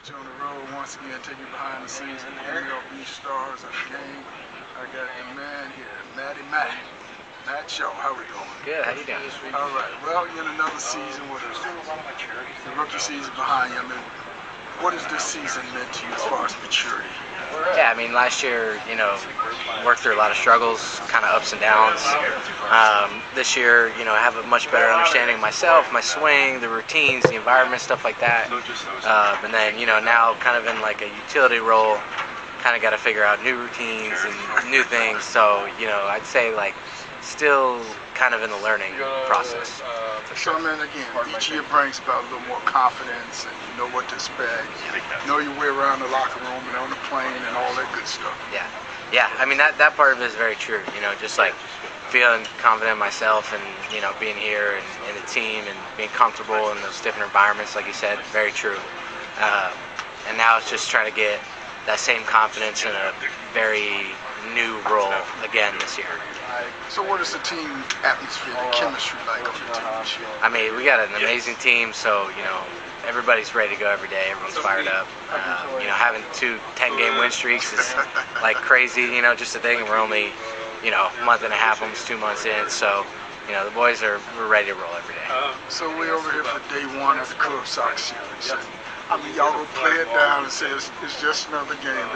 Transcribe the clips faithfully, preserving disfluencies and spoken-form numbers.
Coach on the road once again, taking behind the scenes of the M L B stars of the game. I got the man here, Matty Matt. Matt Show, how we doing? Good, how you doing? All right, well, you're in another season with the rookie season behind you. I mean, what has this season meant to you as far as maturity? Yeah, I mean, last year, you know, worked through a lot of struggles, kind of ups and downs. Um, this year, you know, I have a much better understanding of myself, my swing, the routines, the environment, stuff like that. Uh, and then, you know, now kind of in like a utility role, kind of got to figure out new routines and new things. So, you know, I'd say like still kind of in the learning process. So, I mean, again, each year brings about a little more confidence, and you know what to expect. You know your way around the locker room and on the plane and all that good stuff. Yeah, yeah. I mean, that that part of it is very true. You know, just like feeling confident in myself, and you know, being here and in the team and being comfortable in those different environments, like you said, very true. Uh, and now it's just trying to get that same confidence in a very new role again this year. So what is the team atmosphere, the chemistry like on the team this year? I mean, we got an amazing team, so, you know, everybody's ready to go every day. Everyone's fired up. Um, you know, having two ten-game win streaks is like crazy, you know, just a thing. We're only, you know, a month and a half, almost two months in, so, you know, the boys are we're ready to roll every day. So we're over here for day one of the Cubs Sox series. I mean, y'all gonna play it down and say it's, it's just another game.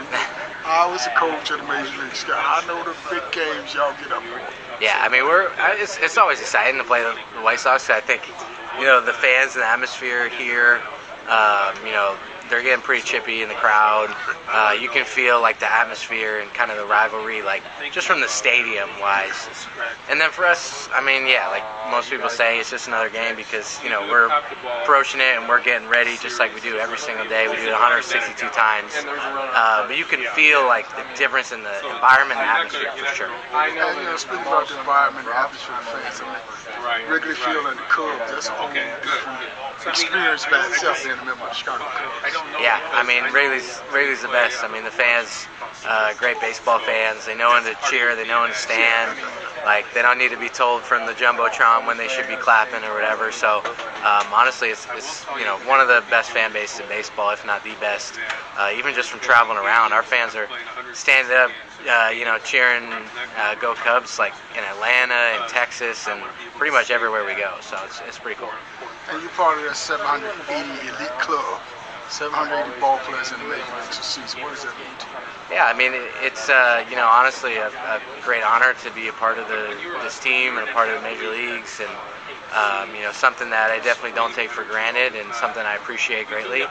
I was a coach at the Major League Scout. I know the big games y'all get up for. Yeah, I mean, we're it's, it's always exciting to play the, the White Sox. I think, you know, the fans and the atmosphere here, um, you know, they're getting pretty chippy in the crowd. Uh, you can feel like the atmosphere and kind of the rivalry, like just from the stadium wise. And then for us, I mean, yeah, like most people say, it's just another game because, you know, we're approaching it and we're getting ready just like we do every single day. We do it one hundred sixty-two times. Uh, but you can feel like the difference in the environment and atmosphere for sure. And, you know, speaking about the environment and atmosphere of the fans, I mean, Wrigley Field and the Cubs, that's a whole different experience by itself being a member of the Chicago Cubs. Yeah, I mean, Wrigley's, Wrigley's the best. I mean, the fans, uh, great baseball fans. They know when to cheer, they know when to stand. Like, they don't need to be told from the Jumbotron when they should be clapping or whatever. So, um, honestly, it's, it's, you know, one of the best fan bases in baseball, if not the best. Uh, even just from traveling around, our fans are standing up, uh, you know, cheering uh, Go Cubs, like in Atlanta and Texas and pretty much everywhere we go. So it's, it's pretty cool. And you're part of that seven hundred eighty elite club. seven hundred eighty ball players in the major leagues this season. What does that mean to you? Yeah, I mean, it's, uh, you know, honestly a, a great honor to be a part of the, this team and a part of the major leagues, and, um, you know, something that I definitely don't take for granted and something I appreciate greatly.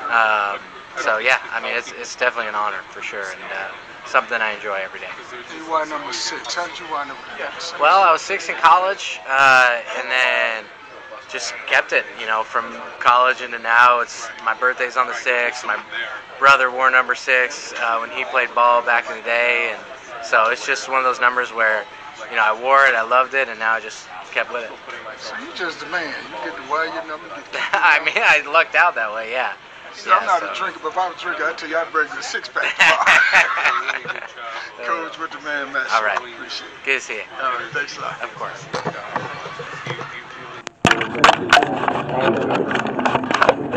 Um, so, yeah, I mean, it's, it's definitely an honor for sure, and uh, something I enjoy every day. You were number six. How did you wind up with number six? Well, I was six in college, uh, and then just kept it, you know, from college into now. It's my birthday's on the sixth. My brother wore number six uh, when he played ball back in the day, and so it's just one of those numbers where, you know, I wore it, I loved it, and now I just kept with it. So you just the man. You get to wear your number. I mean, I lucked out that way, yeah. See, yeah, I'm not so. a drinker, but if I was a drinker, I'd tell you I'd bring you a six pack. Coach with the man, Matt. All right. Appreciate it. Good to see you. All right, thanks a lot. Of course. Thank you.